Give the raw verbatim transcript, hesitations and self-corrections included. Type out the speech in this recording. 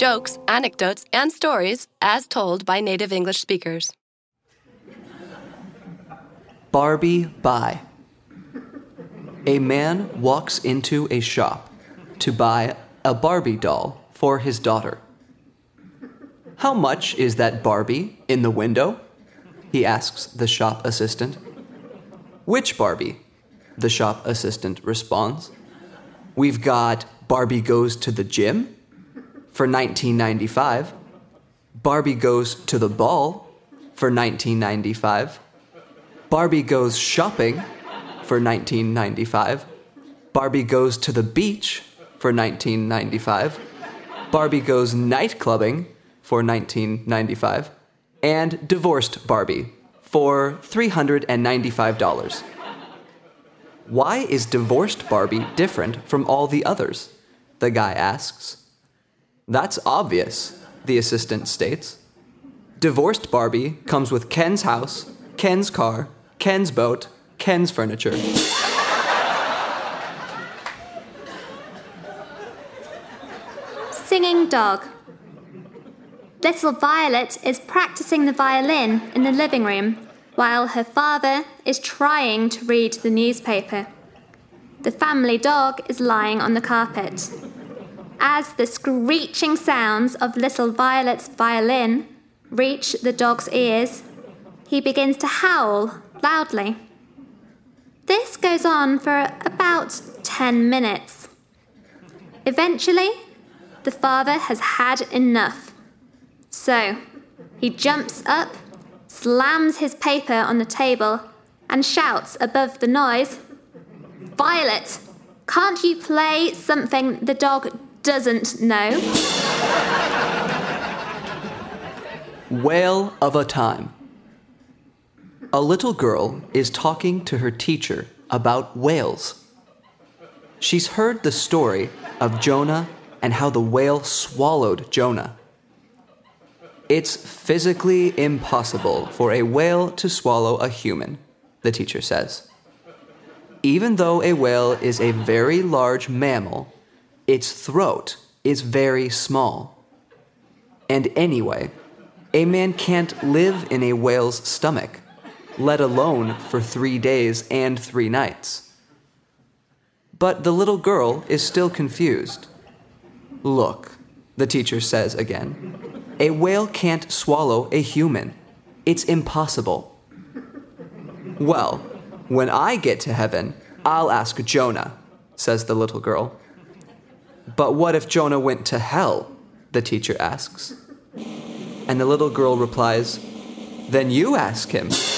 jokes, anecdotes, and stories as told by native English speakers. Barbie buy. A man walks into a shop to buy a Barbie doll for his daughter. "How much is that Barbie in the window?" he asks the shop assistant. "Which Barbie?" the shop assistant responds. "We've got Barbie Goes to the Gym for nineteen ninety-five, Barbie Goes to the Ball for nineteen ninety-five, Barbie Goes Shopping for nineteen ninety-five, Barbie Goes to the Beach for nineteen ninety-five, Barbie Goes Night Clubbing for nineteen ninety-five, and Divorced Barbie for three hundred ninety-five dollars. "Why is Divorced Barbie different from all the others?" the guy asks. "That's obvious," the assistant states. "Divorced Barbie comes with Ken's house, Ken's car, Ken's boat, Ken's furniture." Singing dog. Little Violet is practicing the violin in the living room while her father is trying to read the newspaper. The family dog is lying on the carpet. As the screeching sounds of Little Violet's violin reach the dog's ears, he begins to howl loudly. This goes on for about ten minutes. Eventually, the father has had enough. So, he jumps up, slams his paper on the table, and shouts above the noise, "Violet, can't you play something the dog doesn't know?" Whale of a time. A little girl is talking to her teacher about whales. She's heard the story of Jonah and how the whale swallowed Jonah. "It's physically impossible for a whale to swallow a human," the teacher says. "Even though a whale is a very large mammal, its throat is very small. And anyway, a man can't live in a whale's stomach, let alone for three days and three nights." But the little girl is still confused. "Look," the teacher says again, "a whale can't swallow a human. It's impossible." "Well, when I get to heaven, I'll ask Jonah," says the little girl. "But what if Jonah went to hell?" the teacher asks. And the little girl replies, "Then you ask him."